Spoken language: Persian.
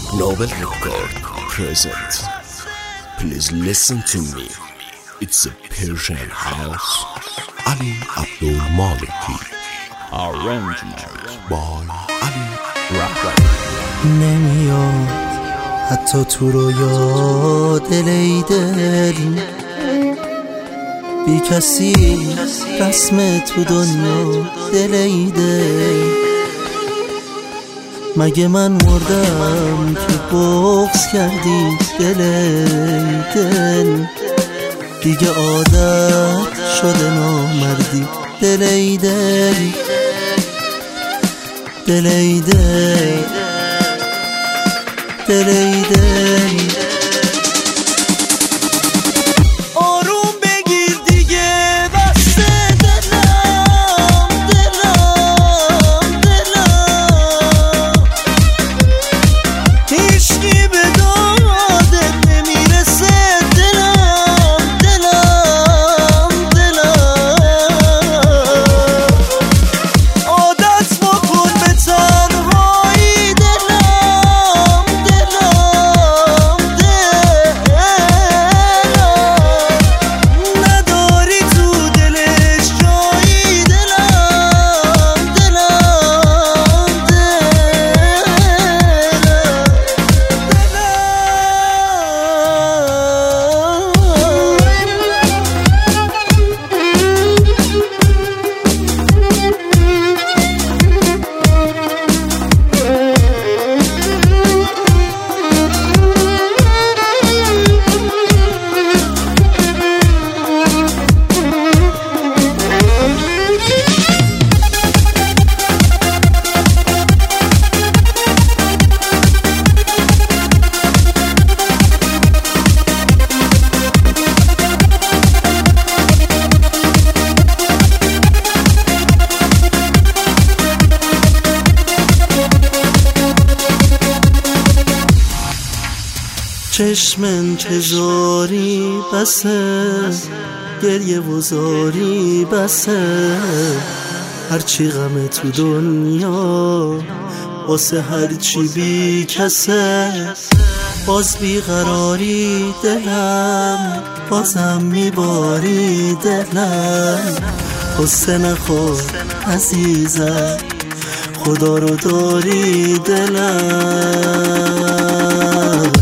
Novel Record present. Please listen to me. It's a Persian house. Ali Abdul Maliki. Arrangement by Ali Rahman. نمیاد حتی تو رویا دل ای دل بی کسی رسم تو دنیا دل ای دل مگه من مردم که بغض کردی دل ای دل دیگه عادت شده نامردی دل ای دل دل ای دل دل ای دل آروم بگیر دیگه بسته دلم دلم دلم هیچکی به دادت نمیرسه دلم دلم دلم عادت بکن به تنهایی دلم دلم نداری تو دلش جایی دلم دلم چشم انتظاری بسه گریه و زاری بسه هرچی غم تو دنیا واسه هرچی بی کسه باز بیقراری دلم بازم میباری دلم قصه نخور عزیزم خدا رو داری دلم